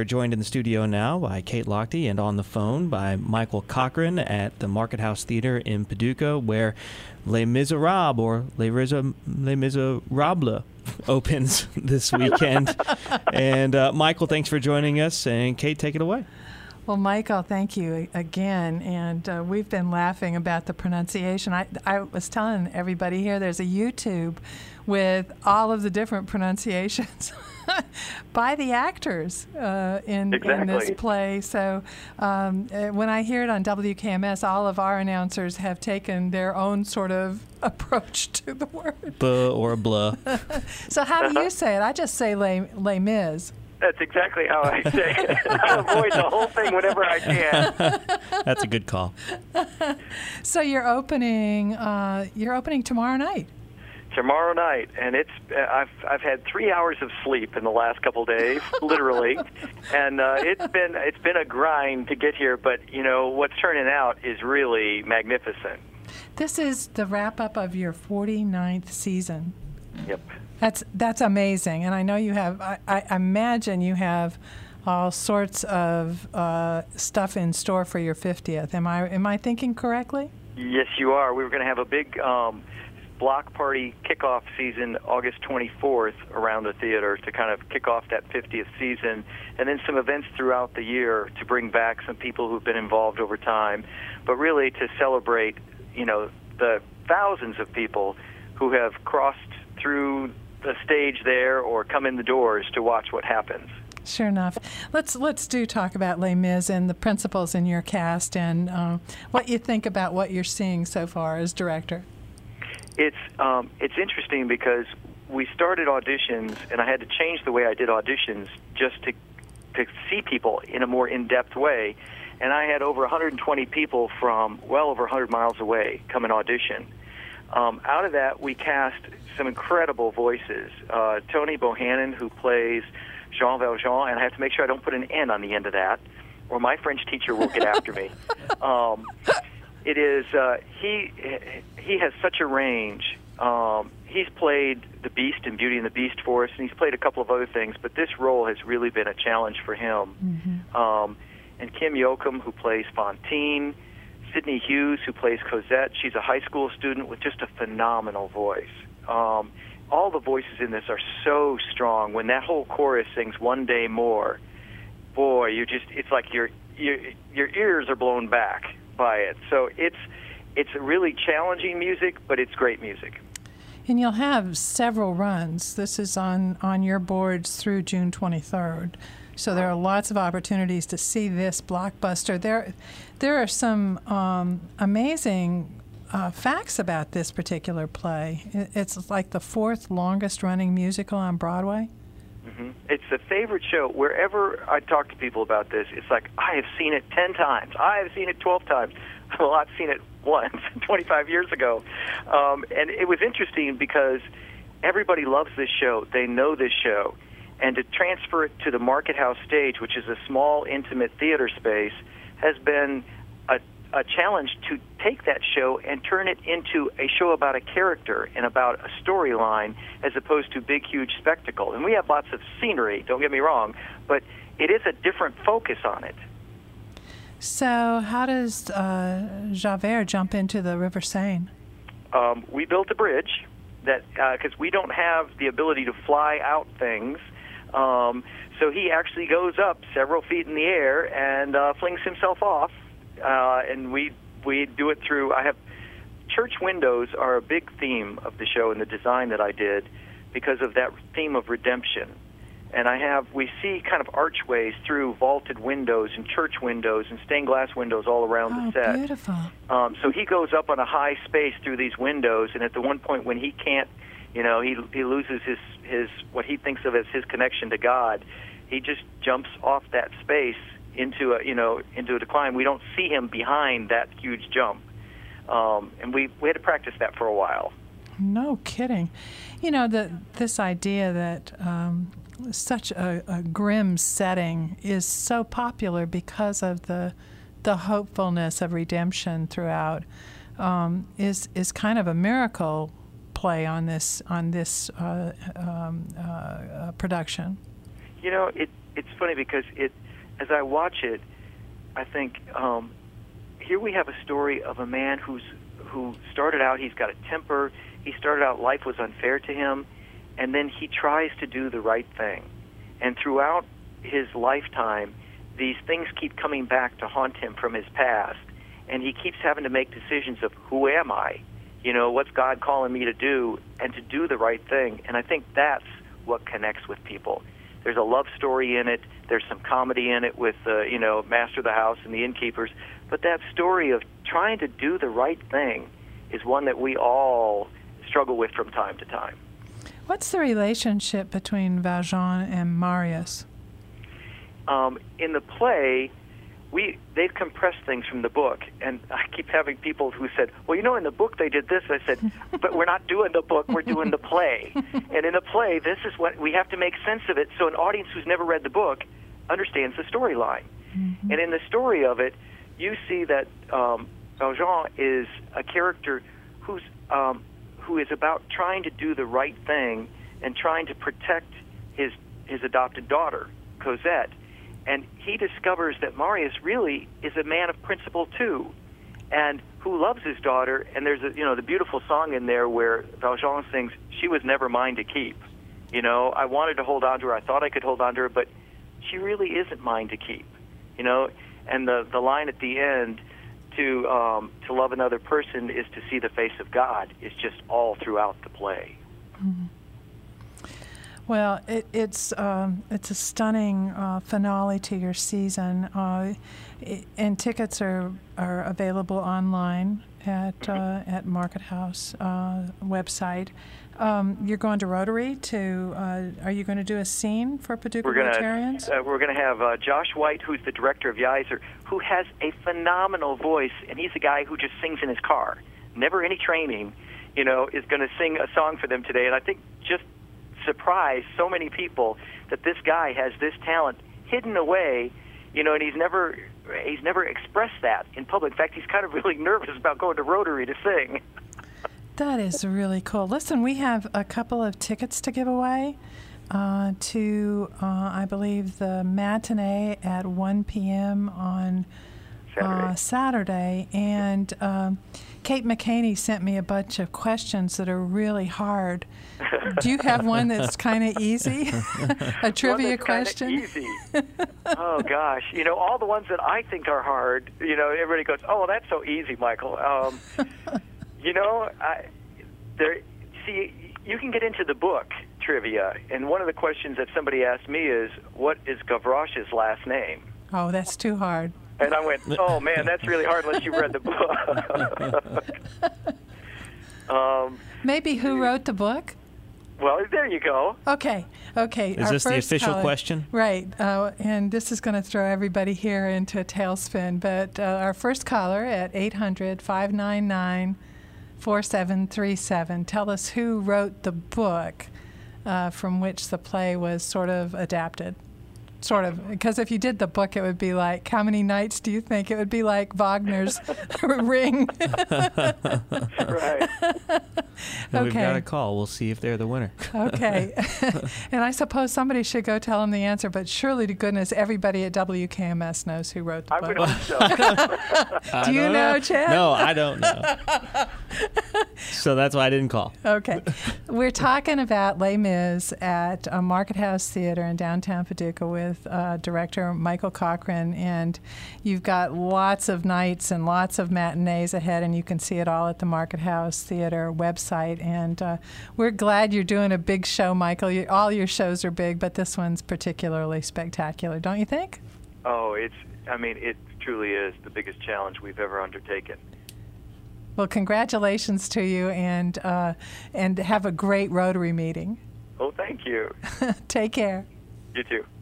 We're joined in the studio now by Kate Lochte and on the phone by Michael Cochran at the Market House Theater in Paducah, where Les Miserables, or Les Miserables, opens this weekend. And Michael, thanks for joining us. And Kate, take it away. Well, Michael, thank you again. And we've been laughing about the pronunciation. I was telling everybody here there's a YouTube with all of the different pronunciations by the actors in this play. So when I hear it on WKMS, all of our announcers have taken their own sort of approach to the word. Buh or blah. So how do you say it? I just say Les Mis. That's exactly how I say it. I avoid the whole thing whenever I can. That's a good call. So you're opening tomorrow night. Tomorrow night, and I've had 3 hours of sleep in the last couple days, literally, and it's been a grind to get here. But you know what's turning out is really magnificent. This is the wrap up of your 49th season. Yep. That's amazing, and I know you have. I imagine you have all sorts of stuff in store for your 50th. Am I thinking correctly? Yes, you are. We were going to have a big block party kickoff season August 24th around the theater to kind of kick off that 50th season, and then some events throughout the year to bring back some people who've been involved over time, but really to celebrate, you know, the thousands of people who have crossed through the stage there or come in the doors to watch what happens. Sure enough. Let's talk about Les Mis and the principals in your cast and what you think about what you're seeing so far as director. It's interesting because we started auditions, and I had to change the way I did auditions just to see people in a more in-depth way. And I had over 120 people from well over 100 miles away come and audition. Out of that, we cast some incredible voices. Tony Bohannon, who plays Jean Valjean, and I have to make sure I don't put an N on the end of that, or my French teacher will get after me. It is he has such a range. He's played the Beast in Beauty and the Beast for us, and he's played a couple of other things, but this role has really been a challenge for him. Mm-hmm. And Kim Yoakum, who plays Fantine, Sydney Hughes, who plays Cosette. She's a high school student with just a phenomenal voice. All the voices in this are so strong. When that whole chorus sings "One Day More," boy, it's like your ears are blown back by it. So it's really challenging music, but it's great music. And you'll have several runs. This is on your boards through June 23rd. So there are lots of opportunities to see this blockbuster. There are some amazing facts about this particular play. It's like the fourth longest running musical on Broadway. Mm-hmm. It's the favorite show. Wherever I talk to people about this, it's like, I have seen it 10 times. I have seen it 12 times. Well, I've seen it once, 25 years ago. And it was interesting because everybody loves this show. They know this show. And to transfer it to the Market House stage, which is a small, intimate theater space, has been a challenge to take that show and turn it into a show about a character and about a storyline as opposed to big, huge spectacle. And we have lots of scenery, don't get me wrong, but it is a different focus on it. So how does Javert jump into the River Seine? We built a bridge that because we don't have the ability to fly out things. So he actually goes up several feet in the air and flings himself off. And we do it through, church windows are a big theme of the show and the design that I did because of that theme of redemption. And we see kind of archways through vaulted windows and church windows and stained glass windows all around the set. Oh, beautiful. So he goes up on a high space through these windows, and at the one point when he can't, he loses his what he thinks of as his connection to God, he just jumps off that space into a decline. We don't see him behind that huge jump, and we had to practice that for a while. No kidding. This idea that such a grim setting is so popular because of the hopefulness of redemption throughout is kind of a miracle play on this production. it's funny because as I watch it, I think here we have a story of a man who started out, he's got a temper. He started out, life was unfair to him, and then he tries to do the right thing. And throughout his lifetime, these things keep coming back to haunt him from his past, and he keeps having to make decisions of who am I? You know, what's God calling me to do, and to do the right thing. And I think that's what connects with people. There's a love story in it. There's some comedy in it with, Master of the House and the innkeepers. But that story of trying to do the right thing is one that we all struggle with from time to time. What's the relationship between Valjean and Marius? In the play, they've compressed things from the book, and I keep having people who said, well, in the book they did this. I said, but we're not doing the book, we're doing the play. And in the play, this is what we have to make sense of it so an audience who's never read the book understands the storyline. Mm-hmm. And in the story of it, you see that Valjean is a character who is about trying to do the right thing and trying to protect his adopted daughter, Cosette. And he discovers that Marius really is a man of principle too, and who loves his daughter. And there's the beautiful song in there where Valjean sings, "She was never mine to keep." I wanted to hold on to her. I thought I could hold on to her, but she really isn't mine to keep. And the line at the end, to love another person is to see the face of God, is just all throughout the play. Mm-hmm. Well, it's a stunning finale to your season, and tickets are available online at Market House website. You're going to Rotary are you going to do a scene for Paducah Rotarians? We're going to have Josh White, who's the director of Yizer, who has a phenomenal voice, and he's a guy who just sings in his car, never any training, is going to sing a song for them today. And I think just surprise so many people that this guy has this talent hidden away, and he's never expressed that in public. In fact, he's kind of really nervous about going to Rotary to sing. That is really cool. Listen, we have a couple of tickets to give away to, I believe, the matinee at 1 p.m. on Saturday. And Kate McCaney sent me a bunch of questions that are really hard. Do you have one that's kind of easy? A trivia question? Easy. Oh, gosh. All the ones that I think are hard, everybody goes, oh, well, that's so easy, Michael. You can get into the book trivia, and one of the questions that somebody asked me is, what is Gavroche's last name? Oh, that's too hard. And I went, oh, man, that's really hard unless you read the book. Maybe who wrote the book? Well, there you go. Okay. Is this the official question? Right. And this is going to throw everybody here into a tailspin. But our first caller at 800-599-4737, tell us who wrote the book from which the play was sort of adapted. Sort of, because if you did the book, it would be like, how many nights do you think? It would be like Wagner's Ring. Right. Okay. We've got a call. We'll see if they're the winner. Okay. And I suppose somebody should go tell them the answer, but surely to goodness, everybody at WKMS knows who wrote the book. I would hope so. Do you know, Chad? No, I don't know. So that's why I didn't call. Okay. We're talking about Les Mis at Market House Theater in downtown Paducah with director Michael Cochran, and you've got lots of nights and lots of matinees ahead, and you can see it all at the Market House Theater website. And we're glad you're doing a big show, Michael. All your shows are big, but this one's particularly spectacular, don't you think? Oh, it truly is the biggest challenge we've ever undertaken. Well, congratulations to you, and have a great Rotary meeting. Oh, thank you. Take care. You too.